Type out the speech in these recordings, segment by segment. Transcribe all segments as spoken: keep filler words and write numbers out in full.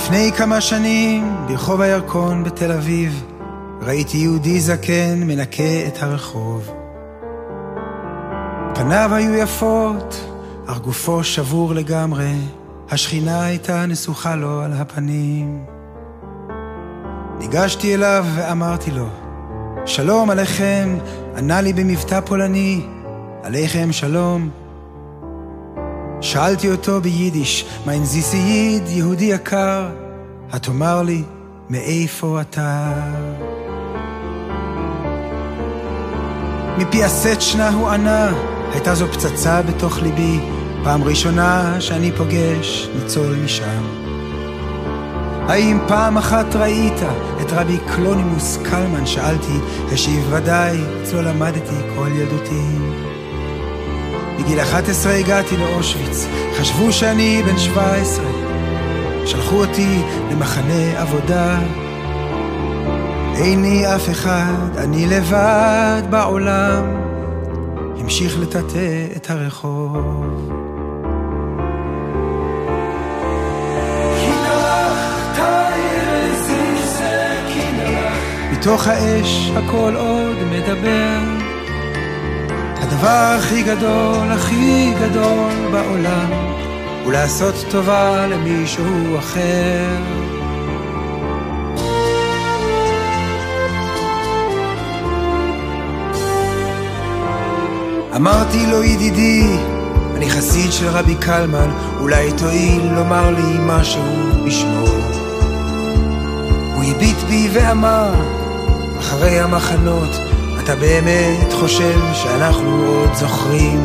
לפני כמה שנים ברחוב הירקון בתל אביב ראיתי יהודי זקן מנקה את הרחוב. פניו היו יפות, אך גופו שבור לגמרי, השכינה הייתה נסוכה לו על הפנים. ניגשתי אליו ואמרתי לו, שלום עליכם, ענה לי במבטא פולני, עליכם שלום. שאלתי אותו ביידיש, מה אינזיסי ייד, יהודי יקר, התאמר לי, מאיפה אתה? מפי הסצ'נה הוא ענה, הייתה זו פצצה בתוך ליבי, פעם ראשונה שאני פוגש ניצול משם. האם פעם אחת ראית את רבי קלונימוס קלמן? שאלתי, השיב ודאי, אצלו למדתי כל ילדותי. בגיל אחת עשרה הגעתי לאושוויץ, חשבו שאני בן שבע עשרה, שלחו אותי למחנה עבודה. איני אף אחד, אני לבד בעולם, המשיך לטאטא את הרחוב. מתוך האש הכל עוד מדבר, הדבר הכי גדול, הכי גדול בעולם, הוא לעשות טובה למישהו אחר. אמרתי לו, ידידי, אני חסיד של רבי קלמן, אולי תועיל לומר לי משהו בשמו. הוא הביט בי ואמר, אחרי המחנות, אתה באמת חושב שאנחנו עוד זוכרים?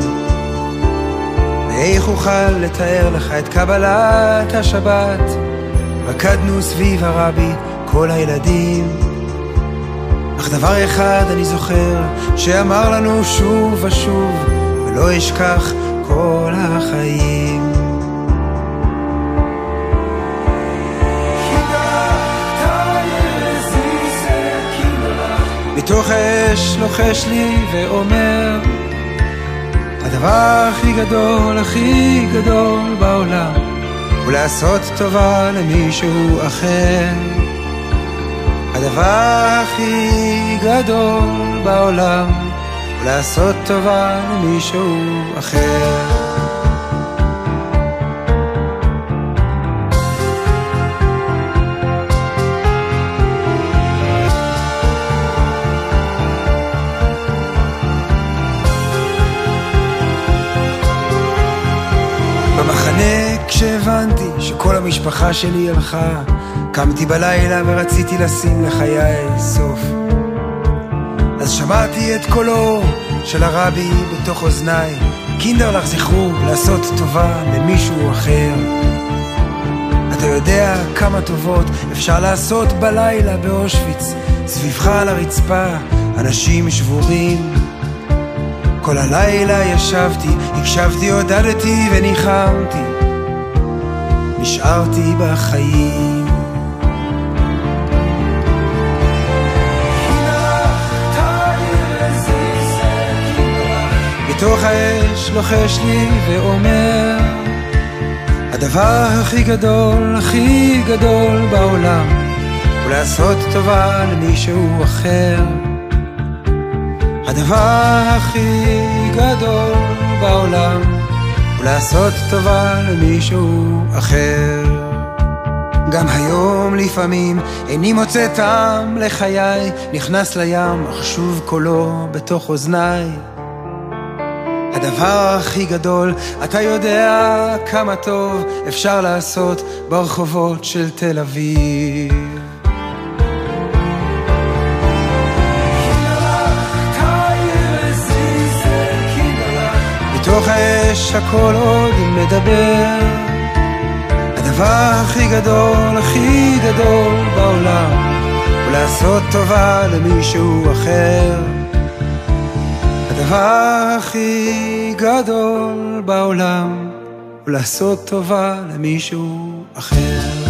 ואיך אוכל לתאר לך את קבלת השבת? רקדנו סביב הרבי כל הילדים, אך דבר אחד אני זוכר, שאמר לנו שוב ושוב, ולא אשכח כל החיים. מתוך האש לוחש לי ואומר, הדבר הכי גדול, הכי גדול בעולם, הוא לעשות טובה למישהו אחר. הדבר הכי גדול בעולם, הוא לעשות טובה למישהו אחר. במחנה כשהבנתי שכל המשפחה שלי הלכה, קמתי בלילה ורציתי לשים לחיי סוף. אז שמעתי את קולו של הרבי בתוך אוזניי, קינדרלך זכרו לעשות טובה למישהו אחר. אתה יודע כמה טובות אפשר לעשות בלילה באושוויץ, סביבך על הרצפה אנשים שבורים. כל הלילה ישבתי, הקשבתי, עודדתי וניחמתי, נשארתי בחיים. מתוך האש לוחש לי ואומר, הדבר הכי גדול, הכי גדול בעולם, הוא לעשות טובה למישהו אחר. הדבר הכי גדול בעולם, הוא לעשות טובה למישהו אחר. גם היום לפעמים איני מוצא טעם לחיי, נכנס לים אך שוב קולו בתוך אוזניי. הדבר הכי גדול, אתה יודע כמה טוב אפשר לעשות ברחובות של תל אביב. מתוך האש הכל עוד מדבר, הדבר הכי גדול, הכי גדול בעולם, הוא לעשות טובה למישהו אחר. הדבר הכי גדול בעולם, הוא לעשות טובה למישהו אחר.